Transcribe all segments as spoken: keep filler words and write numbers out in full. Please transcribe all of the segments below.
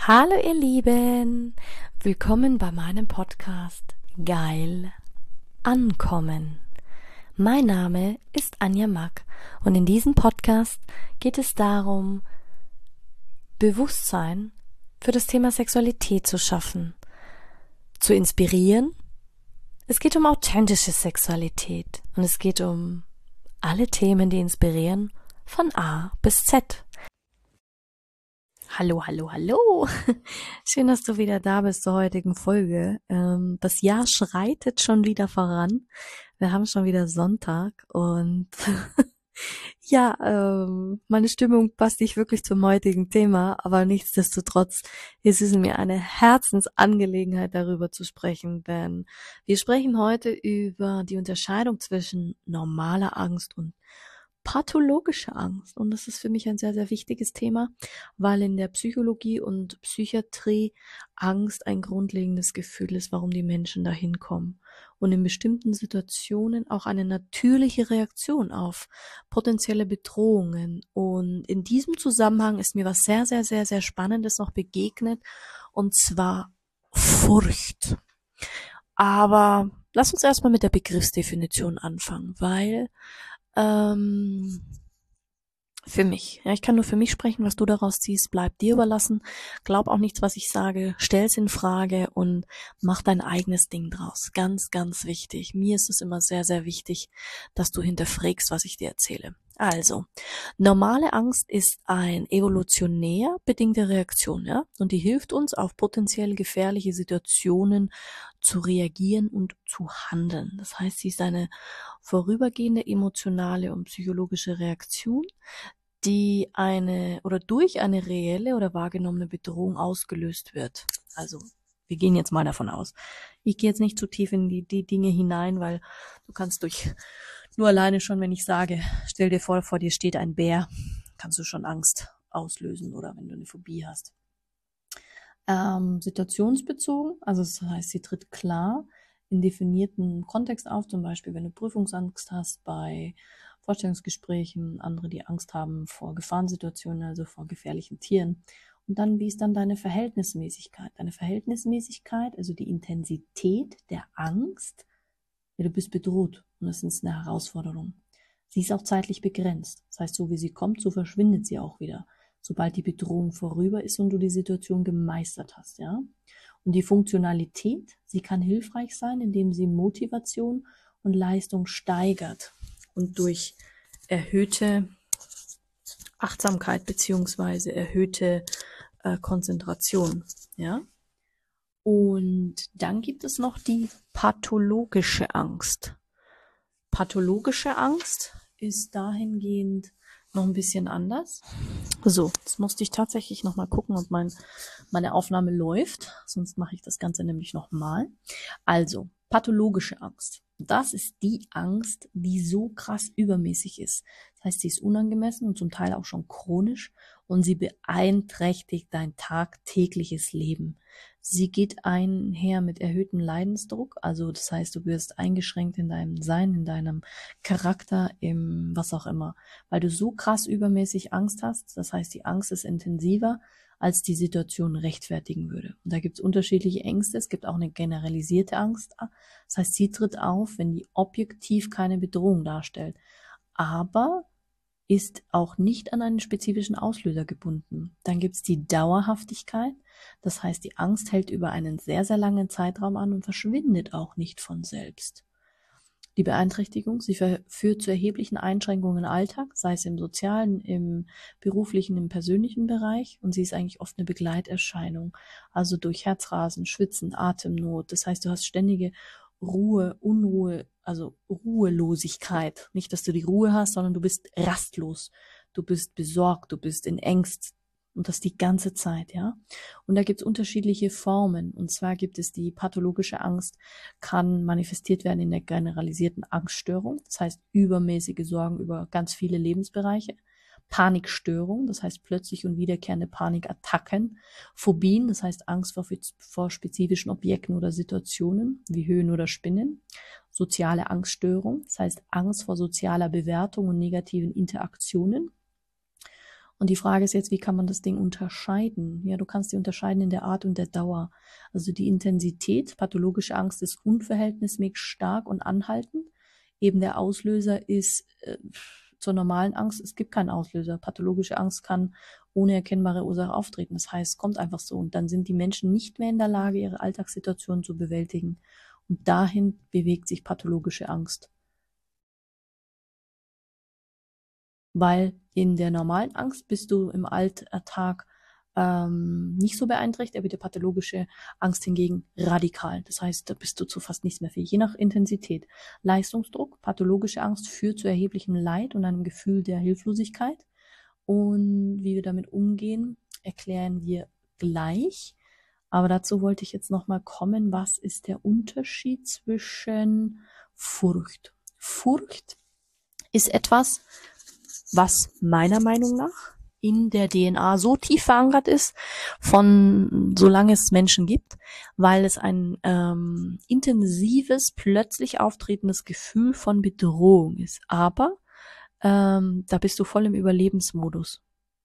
Hallo ihr Lieben, willkommen bei meinem Podcast Geil Ankommen. Mein Name ist Anja Mack und in diesem Podcast geht es darum, Bewusstsein für das Thema Sexualität zu schaffen, zu inspirieren. Es geht um authentische Sexualität und es geht um alle Themen, die inspirieren, von A bis Z. Hallo, hallo, hallo. Schön, dass du wieder da bist zur heutigen Folge. Ähm, das Jahr schreitet schon wieder voran. Wir haben schon wieder Sonntag und ja, ähm, meine Stimmung passt nicht wirklich zum heutigen Thema, aber nichtsdestotrotz ist es mir eine Herzensangelegenheit, darüber zu sprechen, denn wir sprechen heute über die Unterscheidung zwischen normaler Angst und pathologische Angst. Und das ist für mich ein sehr, sehr wichtiges Thema, weil in der Psychologie und Psychiatrie Angst ein grundlegendes Gefühl ist, warum die Menschen dahin kommen. Und in bestimmten Situationen auch eine natürliche Reaktion auf potenzielle Bedrohungen. Und in diesem Zusammenhang ist mir was sehr, sehr, sehr, sehr Spannendes noch begegnet, und zwar Furcht. Aber lass uns erstmal mit der Begriffsdefinition anfangen, weil Ähm, für mich. Ja, ich kann nur für mich sprechen, was du daraus ziehst, bleibt dir überlassen. Glaub auch nichts, was ich sage, stell's in Frage und mach dein eigenes Ding draus. Ganz, ganz wichtig. Mir ist es immer sehr, sehr wichtig, dass du hinterfragst, was ich dir erzähle. Also, normale Angst ist ein evolutionär bedingte Reaktion, ja, und die hilft uns, auf potenziell gefährliche Situationen zu reagieren und zu handeln. Das heißt, sie ist eine vorübergehende emotionale und psychologische Reaktion, die eine oder durch eine reelle oder wahrgenommene Bedrohung ausgelöst wird. Also, wir gehen jetzt mal davon aus. Ich gehe jetzt nicht zu tief in die, die Dinge hinein, weil du kannst durch, nur alleine schon, wenn ich sage, stell dir vor, vor dir steht ein Bär, kannst du schon Angst auslösen, oder wenn du eine Phobie hast. Ähm, situationsbezogen, also das heißt, sie tritt klar in definierten Kontext auf, zum Beispiel, wenn du Prüfungsangst hast bei Vorstellungsgesprächen, andere, die Angst haben vor Gefahrensituationen, also vor gefährlichen Tieren. Und dann, wie ist dann deine Verhältnismäßigkeit? Deine Verhältnismäßigkeit, also die Intensität der Angst, ja, du bist bedroht und das ist eine Herausforderung. Sie ist auch zeitlich begrenzt. Das heißt, so wie sie kommt, so verschwindet sie auch wieder, sobald die Bedrohung vorüber ist und du die Situation gemeistert hast, ja. Und die Funktionalität, sie kann hilfreich sein, indem sie Motivation und Leistung steigert und durch erhöhte Achtsamkeit beziehungsweise erhöhte äh, Konzentration, ja. Und dann gibt es noch die pathologische Angst. Pathologische Angst ist dahingehend noch ein bisschen anders. So, jetzt musste ich tatsächlich noch mal gucken, ob mein, meine Aufnahme läuft. Sonst mache ich das Ganze nämlich noch mal. Also, pathologische Angst. Das ist die Angst, die so krass übermäßig ist. Das heißt, sie ist unangemessen und zum Teil auch schon chronisch und sie beeinträchtigt dein tagtägliches Leben. Sie geht einher mit erhöhtem Leidensdruck, also das heißt, du wirst eingeschränkt in deinem Sein, in deinem Charakter, im was auch immer, weil du so krass übermäßig Angst hast. Das heißt, die Angst ist intensiver, als die Situation rechtfertigen würde. Und da gibt es unterschiedliche Ängste. Es gibt auch eine generalisierte Angst. Das heißt, sie tritt auf, wenn die objektiv keine Bedrohung darstellt, aber ist auch nicht an einen spezifischen Auslöser gebunden. Dann gibt es die Dauerhaftigkeit. Das heißt, die Angst hält über einen sehr, sehr langen Zeitraum an und verschwindet auch nicht von selbst. Die Beeinträchtigung, sie führt zu erheblichen Einschränkungen im Alltag, sei es im sozialen, im beruflichen, im persönlichen Bereich, und sie ist eigentlich oft eine Begleiterscheinung, also durch Herzrasen, Schwitzen, Atemnot. Das heißt, du hast ständige Ruhe, Unruhe, also Ruhelosigkeit. Nicht, dass du die Ruhe hast, sondern du bist rastlos, du bist besorgt, du bist in Ängsten. Und das die ganze Zeit, ja. Und da gibt es unterschiedliche Formen. Und zwar gibt es die pathologische Angst, kann manifestiert werden in der generalisierten Angststörung. Das heißt, übermäßige Sorgen über ganz viele Lebensbereiche. Panikstörung, das heißt plötzlich und wiederkehrende Panikattacken. Phobien, das heißt Angst vor, vor spezifischen Objekten oder Situationen, wie Höhen oder Spinnen. Soziale Angststörung, das heißt Angst vor sozialer Bewertung und negativen Interaktionen. Und die Frage ist jetzt, wie kann man das Ding unterscheiden? Ja, du kannst die unterscheiden in der Art und der Dauer. Also die Intensität, pathologische Angst ist unverhältnismäßig stark und anhaltend. Eben der Auslöser ist äh, zur normalen Angst, es gibt keinen Auslöser. Pathologische Angst kann ohne erkennbare Ursache auftreten. Das heißt, es kommt einfach so. Und dann sind die Menschen nicht mehr in der Lage, ihre Alltagssituation zu bewältigen. Und dahin bewegt sich pathologische Angst. Weil in der normalen Angst bist du im Alltag ähm, nicht so beeinträchtigt, aber die pathologische Angst hingegen radikal. Das heißt, da bist du zu fast nichts mehr fähig. Je nach Intensität. Leistungsdruck, pathologische Angst führt zu erheblichem Leid und einem Gefühl der Hilflosigkeit. Und wie wir damit umgehen, erklären wir gleich. Aber dazu wollte ich jetzt nochmal kommen. Was ist der Unterschied zwischen Furcht? Furcht ist etwas, was meiner Meinung nach in der D N A so tief verankert ist, von solange es Menschen gibt, weil es ein ähm, intensives, plötzlich auftretendes Gefühl von Bedrohung ist. Aber ähm, da bist du voll im Überlebensmodus.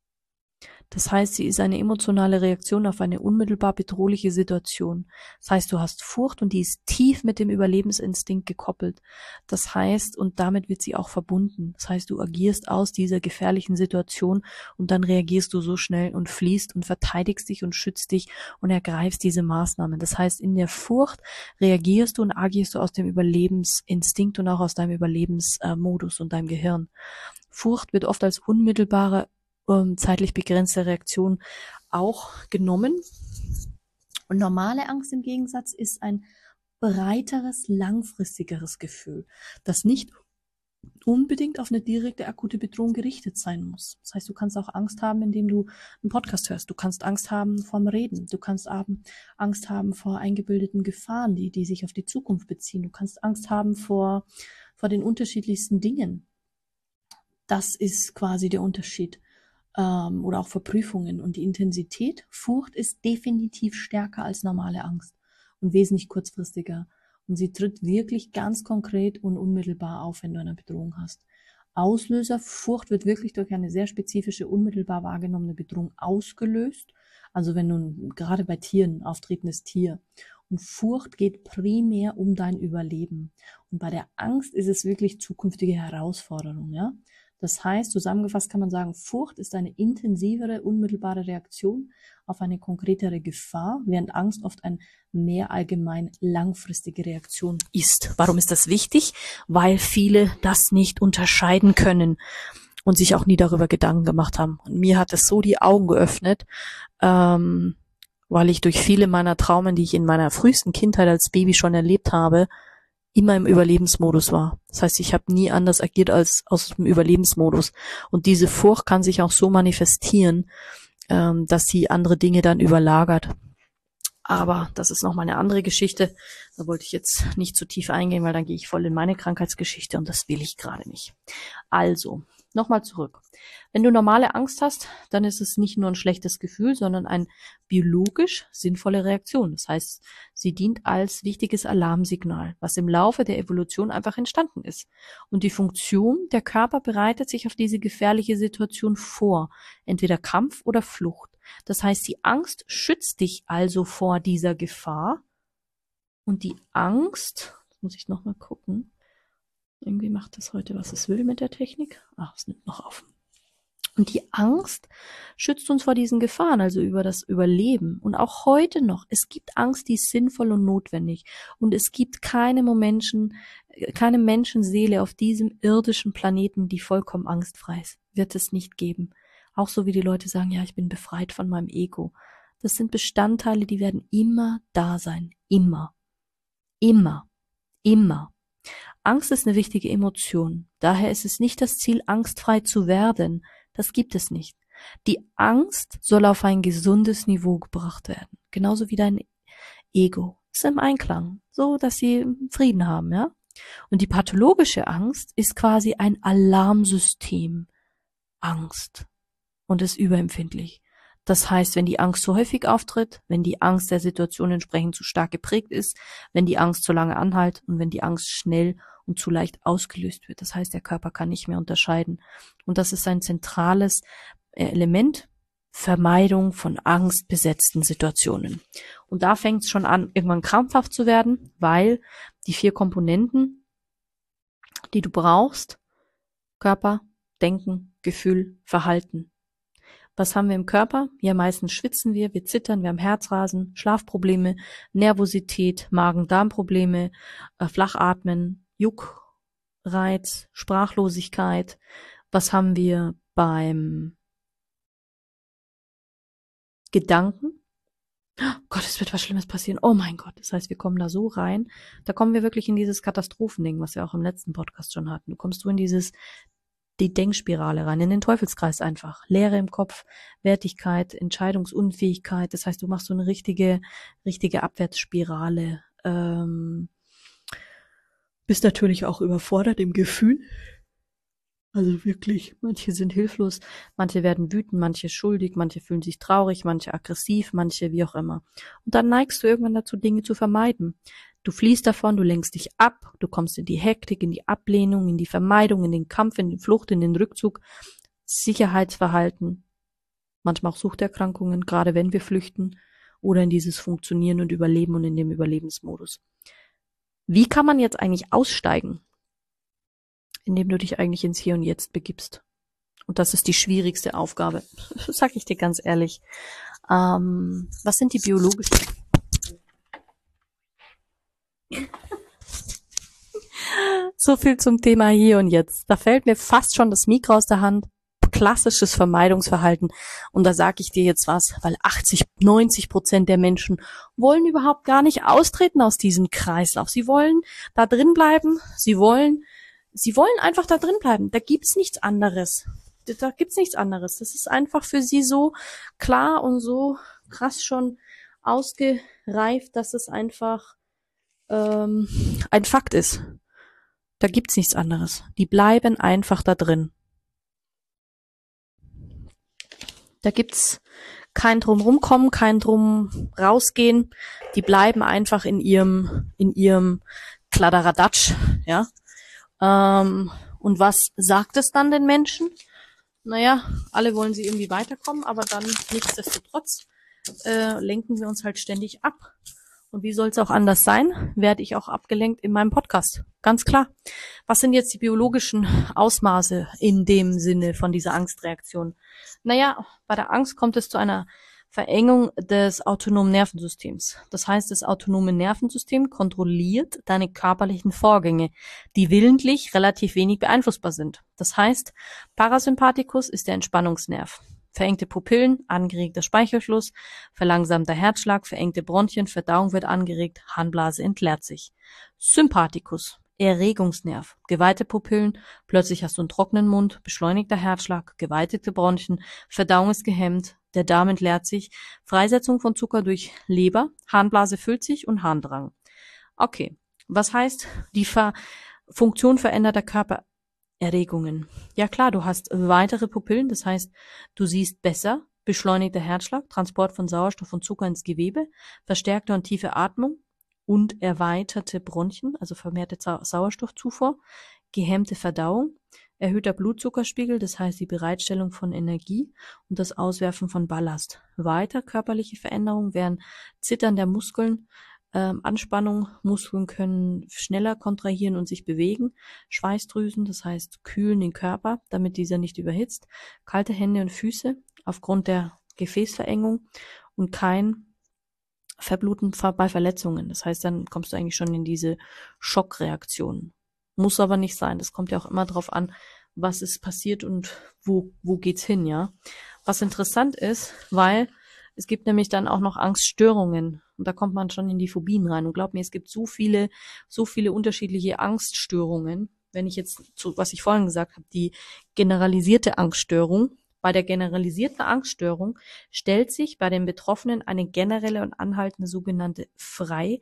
Das heißt, sie ist eine emotionale Reaktion auf eine unmittelbar bedrohliche Situation. Das heißt, du hast Furcht und die ist tief mit dem Überlebensinstinkt gekoppelt. Das heißt, und damit wird sie auch verbunden. Das heißt, du agierst aus dieser gefährlichen Situation und dann reagierst du so schnell und fliehst und verteidigst dich und schützt dich und ergreifst diese Maßnahmen. Das heißt, in der Furcht reagierst du und agierst du aus dem Überlebensinstinkt und auch aus deinem Überlebensmodus und deinem Gehirn. Furcht wird oft als unmittelbare zeitlich begrenzte Reaktion auch genommen. Und normale Angst im Gegensatz ist ein breiteres, langfristigeres Gefühl, das nicht unbedingt auf eine direkte akute Bedrohung gerichtet sein muss. Das heißt, du kannst auch Angst haben, indem du einen Podcast hörst. Du kannst Angst haben vorm Reden. Du kannst Angst haben vor eingebildeten Gefahren, die, die sich auf die Zukunft beziehen. Du kannst Angst haben vor, vor den unterschiedlichsten Dingen. Das ist quasi der Unterschied. Oder auch Verprüfungen. Und die Intensität, Furcht ist definitiv stärker als normale Angst und wesentlich kurzfristiger. Und sie tritt wirklich ganz konkret und unmittelbar auf, wenn du eine Bedrohung hast. Auslöser, Furcht wird wirklich durch eine sehr spezifische, unmittelbar wahrgenommene Bedrohung ausgelöst. Also wenn du gerade bei Tieren, auftretendes Tier. Und Furcht geht primär um dein Überleben. Und bei der Angst ist es wirklich zukünftige Herausforderung, ja. Das heißt, zusammengefasst kann man sagen, Furcht ist eine intensivere, unmittelbare Reaktion auf eine konkretere Gefahr, während Angst oft eine mehr allgemein langfristige Reaktion ist. Warum ist das wichtig? Weil viele das nicht unterscheiden können und sich auch nie darüber Gedanken gemacht haben. Und mir hat es so die Augen geöffnet, ähm, weil ich durch viele meiner Traumen, die ich in meiner frühesten Kindheit als Baby schon erlebt habe, immer im Überlebensmodus war. Das heißt, ich habe nie anders agiert als aus dem Überlebensmodus. Und diese Furcht kann sich auch so manifestieren, ähm, dass sie andere Dinge dann überlagert. Aber das ist nochmal eine andere Geschichte. Da wollte ich jetzt nicht zu tief eingehen, weil dann gehe ich voll in meine Krankheitsgeschichte und das will ich gerade nicht. Also, nochmal zurück. Wenn du normale Angst hast, dann ist es nicht nur ein schlechtes Gefühl, sondern eine biologisch sinnvolle Reaktion. Das heißt, sie dient als wichtiges Alarmsignal, was im Laufe der Evolution einfach entstanden ist. Und die Funktion, der Körper bereitet sich auf diese gefährliche Situation vor, entweder Kampf oder Flucht. Das heißt, die Angst schützt dich also vor dieser Gefahr. Und die Angst, das muss ich nochmal gucken, irgendwie macht das heute, was es will mit der Technik. Ach, es nimmt noch auf. Und die Angst schützt uns vor diesen Gefahren, also über das Überleben. Und auch heute noch, es gibt Angst, die ist sinnvoll und notwendig. Und es gibt keine Menschen, keine Menschenseele auf diesem irdischen Planeten, die vollkommen angstfrei ist. Wird es nicht geben. Auch so wie die Leute sagen, ja, ich bin befreit von meinem Ego. Das sind Bestandteile, die werden immer da sein. Immer. Immer. Immer. Angst ist eine wichtige Emotion. Daher ist es nicht das Ziel, angstfrei zu werden. Das gibt es nicht. Die Angst soll auf ein gesundes Niveau gebracht werden. Genauso wie dein Ego. Ist im Einklang. So, dass sie Frieden haben, ja? Und die pathologische Angst ist quasi ein Alarmsystem. Angst. Und ist überempfindlich. Das heißt, wenn die Angst zu häufig auftritt, wenn die Angst der Situation entsprechend zu stark geprägt ist, wenn die Angst zu lange anhält und wenn die Angst schnell und zu leicht ausgelöst wird. Das heißt, der Körper kann nicht mehr unterscheiden. Und das ist ein zentrales Element Vermeidung von angstbesetzten Situationen. Und da fängt es schon an, irgendwann krampfhaft zu werden, weil die vier Komponenten, die du brauchst, Körper, Denken, Gefühl, Verhalten. Was haben wir im Körper? Ja, meistens schwitzen wir, wir zittern, wir haben Herzrasen, Schlafprobleme, Nervosität, Magen-Darm-Probleme, äh, Flachatmen, Juckreiz, Sprachlosigkeit. Was haben wir beim Gedanken? Oh Gott, es wird was Schlimmes passieren. Oh mein Gott. Das heißt, wir kommen da so rein. Da kommen wir wirklich in dieses Katastrophending, was wir auch im letzten Podcast schon hatten. Du kommst so in dieses, die Denkspirale rein, in den Teufelskreis einfach. Leere im Kopf, Wertigkeit, Entscheidungsunfähigkeit. Das heißt, du machst so eine richtige, richtige Abwärtsspirale. Ähm, bist natürlich auch überfordert im Gefühl. Also wirklich, manche sind hilflos, manche werden wütend, manche schuldig, manche fühlen sich traurig, manche aggressiv, manche wie auch immer. Und dann neigst du irgendwann dazu, Dinge zu vermeiden. Du fliehst davon, du lenkst dich ab, du kommst in die Hektik, in die Ablehnung, in die Vermeidung, in den Kampf, in die Flucht, in den Rückzug, Sicherheitsverhalten, manchmal auch Suchterkrankungen, gerade wenn wir flüchten, oder in dieses Funktionieren und Überleben und in dem Überlebensmodus. Wie kann man jetzt eigentlich aussteigen? Indem du dich eigentlich ins Hier und Jetzt begibst. Und das ist die schwierigste Aufgabe. Das sag ich dir ganz ehrlich. Ähm, was sind die biologischen? So viel zum Thema Hier und Jetzt. Da fällt mir fast schon das Mikro aus der Hand. Klassisches Vermeidungsverhalten. Und da sage ich dir jetzt was, weil achtzig, neunzig Prozent der Menschen wollen überhaupt gar nicht austreten aus diesem Kreislauf. Sie wollen da drin bleiben. Sie wollen Sie wollen einfach da drin bleiben. Da gibt's nichts anderes. Da gibt's nichts anderes. Das ist einfach für sie so klar und so krass schon ausgereift, dass es einfach ähm, ein Fakt ist. Da gibt's nichts anderes. Die bleiben einfach da drin. Da gibt's kein drum rumkommen, kein drum rausgehen. Die bleiben einfach in ihrem in ihrem Kladderadatsch, ja. Ähm, und was sagt es dann den Menschen? Naja, alle wollen sie irgendwie weiterkommen, aber dann nichtsdestotrotz äh, lenken wir uns halt ständig ab. Und wie soll es auch anders sein? Werde ich auch abgelenkt in meinem Podcast. Ganz klar. Was sind jetzt die biologischen Ausmaße in dem Sinne von dieser Angstreaktion? Naja, bei der Angst kommt es zu einer Verengung des autonomen Nervensystems. Das heißt, das autonome Nervensystem kontrolliert deine körperlichen Vorgänge, die willentlich relativ wenig beeinflussbar sind. Das heißt, Parasympathikus ist der Entspannungsnerv. Verengte Pupillen, angeregter Speichelfluss, verlangsamter Herzschlag, verengte Bronchien, Verdauung wird angeregt, Harnblase entleert sich. Sympathikus, Erregungsnerv, geweihte Pupillen, plötzlich hast du einen trockenen Mund, beschleunigter Herzschlag, geweitete Bronchien, Verdauung ist gehemmt, der Darm entleert sich, Freisetzung von Zucker durch Leber, Harnblase füllt sich und Harndrang. Okay, was heißt die Ver- Funktion veränderter Körpererregungen? Ja klar, du hast weitere Pupillen, das heißt, du siehst besser, beschleunigter Herzschlag, Transport von Sauerstoff und Zucker ins Gewebe, verstärkte und tiefe Atmung und erweiterte Bronchien, also vermehrte Sauerstoffzufuhr, gehemmte Verdauung, erhöhter Blutzuckerspiegel, das heißt die Bereitstellung von Energie und das Auswerfen von Ballast. Weiter körperliche Veränderungen wären Zittern der Muskeln, ähm, Anspannung, Muskeln können schneller kontrahieren und sich bewegen, Schweißdrüsen, das heißt kühlen den Körper, damit dieser nicht überhitzt, kalte Hände und Füße aufgrund der Gefäßverengung und kein Verbluten bei Verletzungen. Das heißt, dann kommst du eigentlich schon in diese Schockreaktion. Muss aber nicht sein. Das kommt ja auch immer drauf an, was ist passiert und wo, wo geht's hin, ja. Was interessant ist, weil es gibt nämlich dann auch noch Angststörungen. Und da kommt man schon in die Phobien rein. Und glaub mir, es gibt so viele, so viele unterschiedliche Angststörungen. Wenn ich jetzt zu, was ich vorhin gesagt habe, die generalisierte Angststörung. Bei der generalisierten Angststörung stellt sich bei den Betroffenen eine generelle und anhaltende sogenannte Frei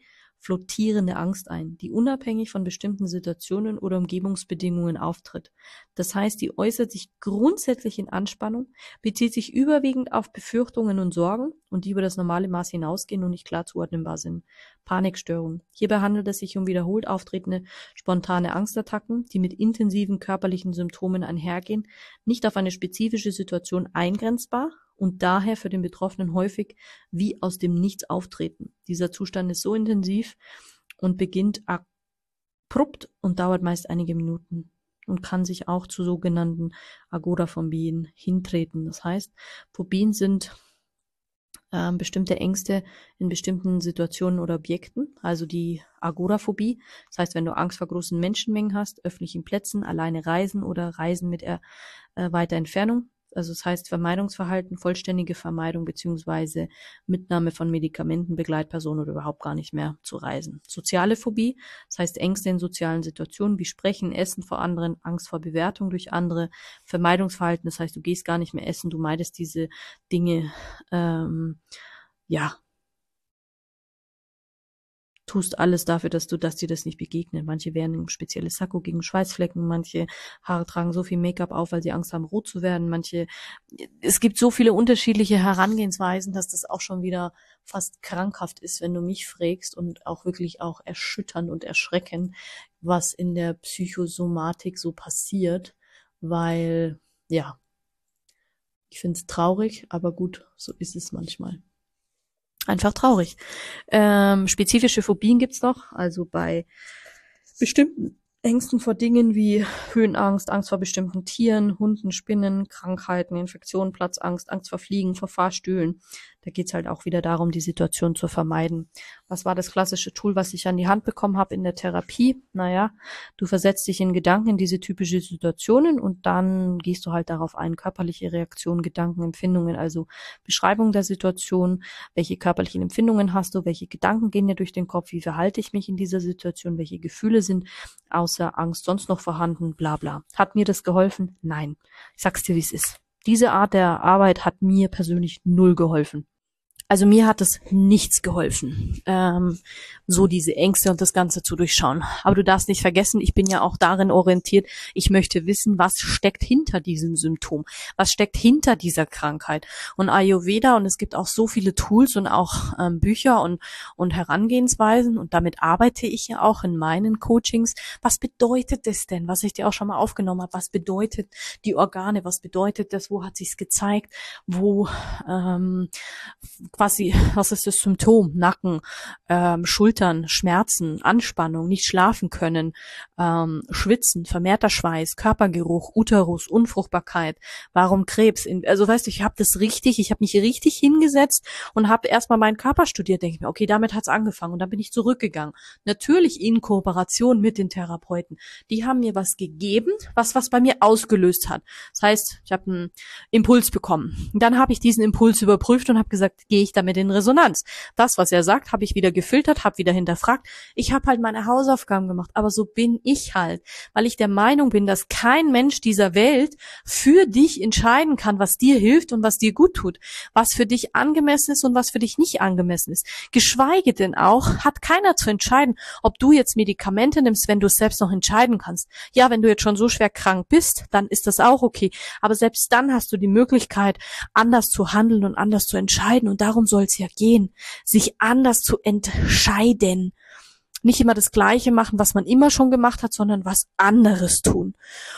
flottierende Angst ein, die unabhängig von bestimmten Situationen oder Umgebungsbedingungen auftritt. Das heißt, die äußert sich grundsätzlich in Anspannung, bezieht sich überwiegend auf Befürchtungen und Sorgen und die über das normale Maß hinausgehen und nicht klar zuordnenbar sind. Panikstörung. Hierbei handelt es sich um wiederholt auftretende spontane Angstattacken, die mit intensiven körperlichen Symptomen einhergehen, nicht auf eine spezifische Situation eingrenzbar und daher für den Betroffenen häufig wie aus dem Nichts auftreten. Dieser Zustand ist so intensiv und beginnt abrupt und dauert meist einige Minuten und kann sich auch zu sogenannten Agoraphobien hintreten. Das heißt, Phobien sind ähm, bestimmte Ängste in bestimmten Situationen oder Objekten, also die Agoraphobie. Das heißt, wenn du Angst vor großen Menschenmengen hast, öffentlichen Plätzen, alleine reisen oder Reisen mit äh, weiter Entfernung. Also das heißt Vermeidungsverhalten, vollständige Vermeidung beziehungsweise Mitnahme von Medikamenten, Begleitpersonen oder überhaupt gar nicht mehr zu reisen. Soziale Phobie, das heißt Ängste in sozialen Situationen wie Sprechen, Essen vor anderen, Angst vor Bewertung durch andere, Vermeidungsverhalten, das heißt du gehst gar nicht mehr essen, du meidest diese Dinge, ähm, ja, tust alles dafür, dass du, dass dir das nicht begegnet. Manche wehren ein spezielles Sakko gegen Schweißflecken, manche Haare tragen so viel Make-up auf, weil sie Angst haben, rot zu werden, manche, es gibt so viele unterschiedliche Herangehensweisen, dass das auch schon wieder fast krankhaft ist, wenn du mich fragst und auch wirklich auch erschütternd und erschreckend, was in der Psychosomatik so passiert, weil, ja, ich finde es traurig, aber gut, so ist es manchmal. Einfach traurig. Ähm, spezifische Phobien gibt's noch, also bei bestimmten Ängsten vor Dingen wie Höhenangst, Angst vor bestimmten Tieren, Hunden, Spinnen, Krankheiten, Infektionen, Platzangst, Angst vor Fliegen, vor Fahrstühlen. Da geht's halt auch wieder darum, die Situation zu vermeiden. Was war das klassische Tool, was ich an die Hand bekommen habe in der Therapie? Naja, du versetzt dich in Gedanken in diese typische Situationen und dann gehst du halt darauf ein, körperliche Reaktionen, Gedanken, Empfindungen, also Beschreibung der Situation, welche körperlichen Empfindungen hast du, welche Gedanken gehen dir durch den Kopf, wie verhalte ich mich in dieser Situation, welche Gefühle sind außer Angst sonst noch vorhanden, bla bla. Hat mir das geholfen? Nein. Ich sag's dir, wie es ist. Diese Art der Arbeit hat mir persönlich null geholfen. Also mir hat es nichts geholfen, ähm, so diese Ängste und das Ganze zu durchschauen. Aber du darfst nicht vergessen, ich bin ja auch darin orientiert, ich möchte wissen, was steckt hinter diesem Symptom, was steckt hinter dieser Krankheit. Und Ayurveda, und es gibt auch so viele Tools und auch ähm, Bücher und, und Herangehensweisen, und damit arbeite ich ja auch in meinen Coachings. Was bedeutet das denn, was ich dir auch schon mal aufgenommen habe? Was bedeutet die Organe? Was bedeutet das? Wo hat sich's gezeigt? Wo ähm, quasi, was ist das Symptom? Nacken, ähm, Schultern, Schmerzen, Anspannung, nicht schlafen können, ähm, Schwitzen, vermehrter Schweiß, Körpergeruch, Uterus, Unfruchtbarkeit, warum Krebs? Also weißt du, ich habe das richtig, ich habe mich richtig hingesetzt und habe erstmal meinen Körper studiert, denke ich mir, okay, damit hat's angefangen und dann bin ich zurückgegangen. Natürlich in Kooperation mit den Therapeuten. Die haben mir was gegeben, was was bei mir ausgelöst hat. Das heißt, ich habe einen Impuls bekommen. Und dann habe ich diesen Impuls überprüft und habe gesagt, gehe ich damit in Resonanz. Das, was er sagt, habe ich wieder gefiltert, habe wieder hinterfragt. Ich habe halt meine Hausaufgaben gemacht, aber so bin ich halt, weil ich der Meinung bin, dass kein Mensch dieser Welt für dich entscheiden kann, was dir hilft und was dir gut tut, was für dich angemessen ist und was für dich nicht angemessen ist. Geschweige denn auch, hat keiner zu entscheiden, ob du jetzt Medikamente nimmst, wenn du es selbst noch entscheiden kannst. Ja, wenn du jetzt schon so schwer krank bist, dann ist das auch okay. Aber selbst dann hast du die Möglichkeit, anders zu handeln und anders zu entscheiden. Und darum soll es ja gehen, sich anders zu entscheiden. Nicht immer das Gleiche machen, was man immer schon gemacht hat, sondern was anderes tun.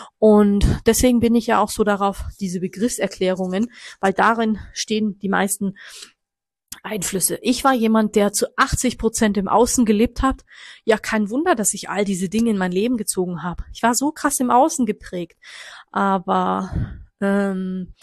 Und deswegen bin ich ja auch so darauf, diese Begriffserklärungen, weil darin stehen die meisten Einflüsse. Ich war jemand, der zu achtzig Prozent im Außen gelebt hat. Ja, kein Wunder, dass ich all diese Dinge in mein Leben gezogen habe. Ich war so krass im Außen geprägt. Aber ähm,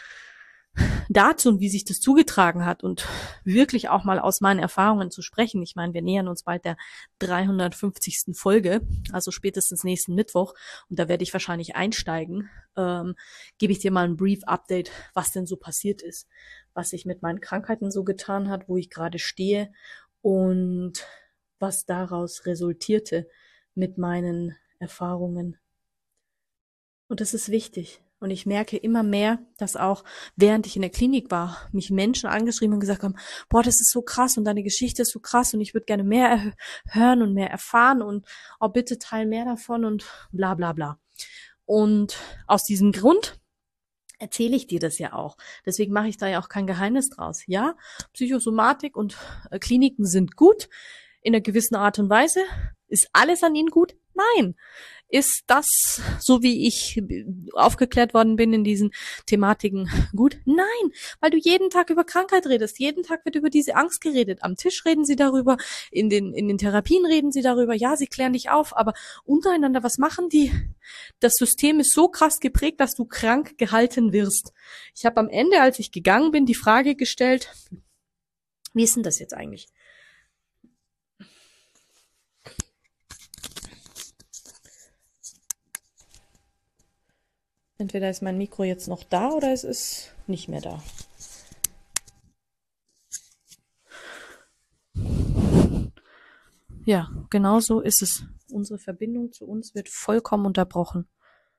dazu und wie sich das zugetragen hat und wirklich auch mal aus meinen Erfahrungen zu sprechen. Ich meine, wir nähern uns bald der dreihundertfünfzigsten Folge, also spätestens nächsten Mittwoch, und da werde ich wahrscheinlich einsteigen. Ähm, gebe ich dir mal ein Brief Update, was denn so passiert ist, was sich mit meinen Krankheiten so getan hat, wo ich gerade stehe und was daraus resultierte mit meinen Erfahrungen. Und das ist wichtig. Und ich merke immer mehr, dass auch während ich in der Klinik war, mich Menschen angeschrieben und gesagt haben, boah, das ist so krass und deine Geschichte ist so krass und ich würde gerne mehr erh- hören und mehr erfahren und oh, bitte teil mehr davon und bla bla bla. Und aus diesem Grund erzähle ich dir das ja auch. Deswegen mache ich da ja auch kein Geheimnis draus. Ja, Psychosomatik und äh, Kliniken sind gut in einer gewissen Art und Weise. Ist alles an ihnen gut? Nein. Ist das, so wie ich aufgeklärt worden bin in diesen Thematiken, gut? Nein, weil du jeden Tag über Krankheit redest. Jeden Tag wird über diese Angst geredet. Am Tisch reden sie darüber, in den, in den Therapien reden sie darüber. Ja, sie klären dich auf, aber untereinander, was machen die? Das System ist so krass geprägt, dass du krank gehalten wirst. Ich habe am Ende, als ich gegangen bin, die Frage gestellt, wie ist denn das jetzt eigentlich? Entweder ist mein Mikro jetzt noch da oder es ist nicht mehr da. Ja, genau so ist es. Unsere Verbindung zu uns wird vollkommen unterbrochen.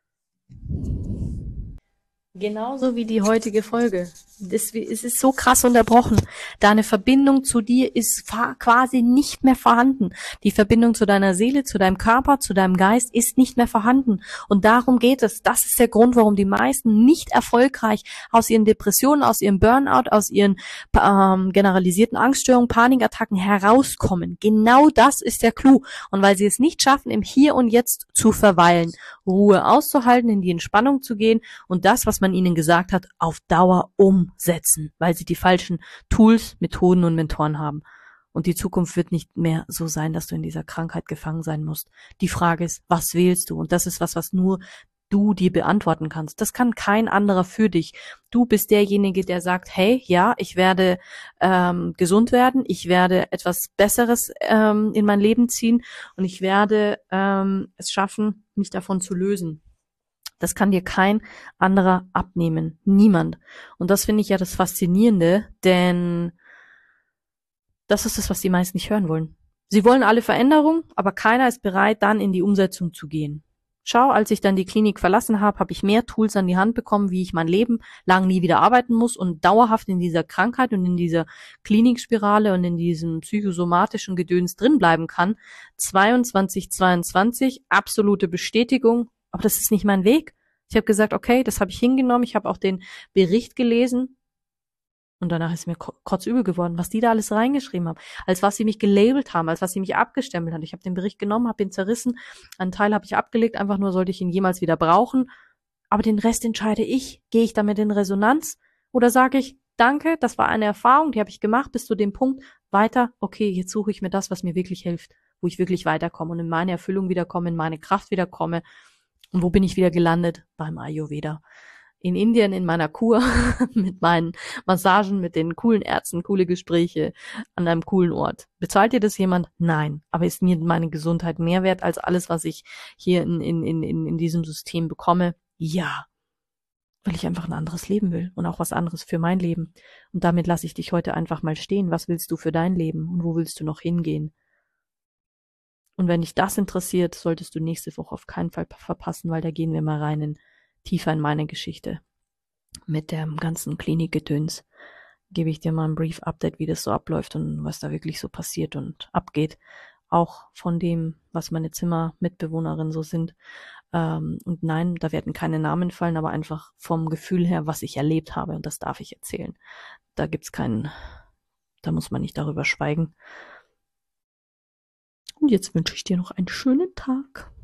Genauso wie die heutige Folge. Das, es ist so krass unterbrochen. Deine Verbindung zu dir ist quasi nicht mehr vorhanden. Die Verbindung zu deiner Seele, zu deinem Körper, zu deinem Geist ist nicht mehr vorhanden. Und darum geht es. Das ist der Grund, warum die meisten nicht erfolgreich aus ihren Depressionen, aus ihrem Burnout, aus ihren ähm, generalisierten Angststörungen, Panikattacken herauskommen. Genau das ist der Clou. Und weil sie es nicht schaffen, im Hier und Jetzt zu verweilen, Ruhe auszuhalten, in die Entspannung zu gehen und das, was man ihnen gesagt hat, auf Dauer umsetzen, weil sie die falschen Tools, Methoden und Mentoren haben. Und die Zukunft wird nicht mehr so sein, dass du in dieser Krankheit gefangen sein musst. Die Frage ist, was wählst du? Und das ist was, was nur du dir beantworten kannst. Das kann kein anderer für dich. Du bist derjenige, der sagt, hey, ja, ich werde ähm, gesund werden, ich werde etwas Besseres ähm, in mein Leben ziehen und ich werde ähm, es schaffen, mich davon zu lösen. Das kann dir kein anderer abnehmen. Niemand. Und das finde ich ja das Faszinierende, denn das ist es, was die meisten nicht hören wollen. Sie wollen alle Veränderung, aber keiner ist bereit, dann in die Umsetzung zu gehen. Schau, als ich dann die Klinik verlassen habe, habe ich mehr Tools an die Hand bekommen, wie ich mein Leben lang nie wieder arbeiten muss und dauerhaft in dieser Krankheit und in dieser Klinikspirale und in diesem psychosomatischen Gedöns drin bleiben kann. zweiundzwanzig zweiundzwanzig, absolute Bestätigung, aber das ist nicht mein Weg. Ich habe gesagt, okay, das habe ich hingenommen, ich habe auch den Bericht gelesen. Und danach ist mir kotzübel geworden, was die da alles reingeschrieben haben, als was sie mich gelabelt haben, als was sie mich abgestempelt haben. Ich habe den Bericht genommen, habe ihn zerrissen, einen Teil habe ich abgelegt, einfach nur, sollte ich ihn jemals wieder brauchen. Aber den Rest entscheide ich. Gehe ich damit in Resonanz oder sage ich, danke, das war eine Erfahrung, die habe ich gemacht bis zu dem Punkt, weiter, okay, jetzt suche ich mir das, was mir wirklich hilft, wo ich wirklich weiterkomme und in meine Erfüllung wiederkomme, in meine Kraft wiederkomme. Und wo bin ich wieder gelandet? Beim Ayurveda. In Indien in meiner Kur mit meinen Massagen, mit den coolen Ärzten, coole Gespräche an einem coolen Ort. Bezahlt dir das jemand? Nein. Aber ist mir meine Gesundheit mehr wert als alles, was ich hier in, in, in, in diesem System bekomme? Ja. Weil ich einfach ein anderes Leben will und auch was anderes für mein Leben. Und damit lasse ich dich heute einfach mal stehen. Was willst du für dein Leben und wo willst du noch hingehen? Und wenn dich das interessiert, solltest du nächste Woche auf keinen Fall verpassen, weil da gehen wir mal rein in tiefer in meine Geschichte. Mit dem ganzen Klinikgedöns gebe ich dir mal ein Brief-Update, wie das so abläuft und was da wirklich so passiert und abgeht. Auch von dem, was meine Zimmermitbewohnerinnen so sind. Ähm, und nein, da werden keine Namen fallen, aber einfach vom Gefühl her, was ich erlebt habe. Und das darf ich erzählen. Da gibt's keinen, da muss man nicht darüber schweigen. Und jetzt wünsche ich dir noch einen schönen Tag.